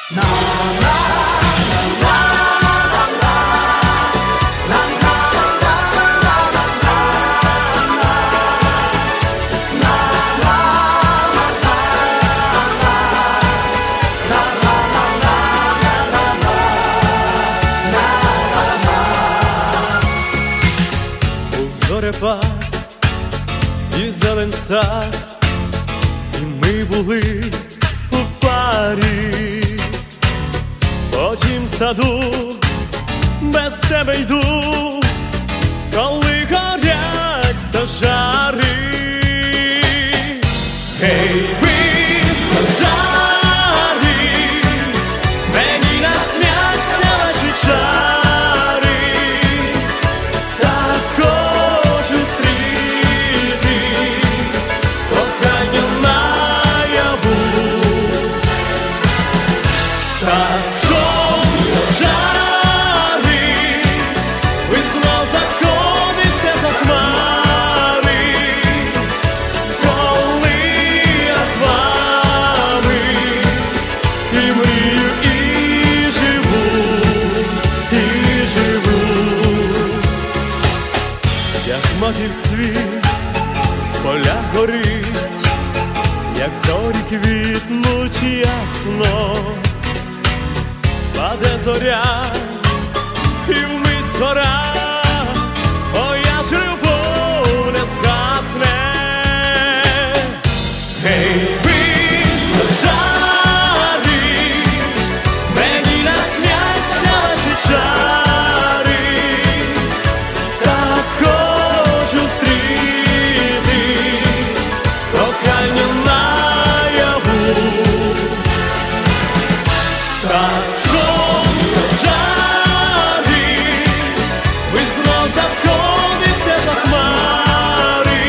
Зорепад і зелень сад, і ми були у парі. По тім саду без тебе йду, коли горять стожари. Гей, ви стожари, мені насняться ваші чари. Так хочу стріти кохання наяву. Так чом стожари, ви знов заходите за хмари, коли я з вами і мрію, і живу, і живу. Як маків цвіт в полях горить, як зорі квітнуть ясно, паде зоря і вмить згора, моя ж любов не згасне. Гей, ви стожари, мені насняться ваші чари. Так хочу стріти кохання наяву. Так чом стожари, ви знов заходите за хмари,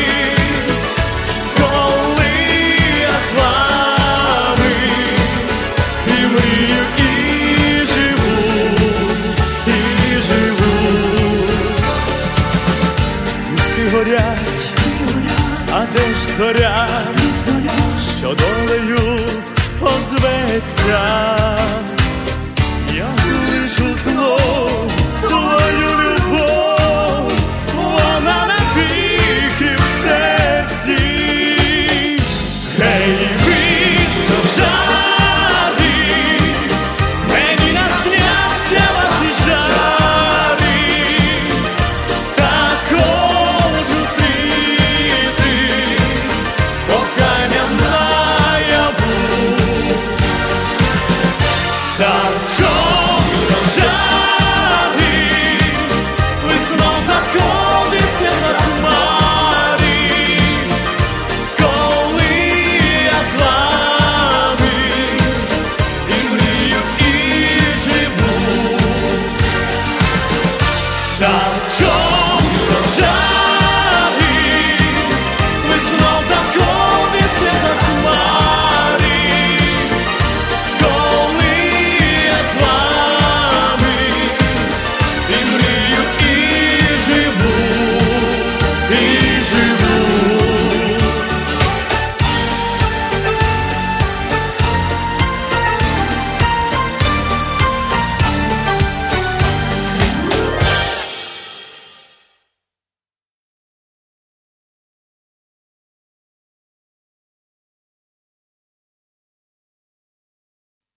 коли я з вами і мрію, і живу, і живу. Світки горять, а де ж зоря, що долею озветься? Я лишу знов свою любов, вона навіки в серці. Гей, ви стожари, мені насняться ваші чари. Так хочу стріти кохання наяву. Так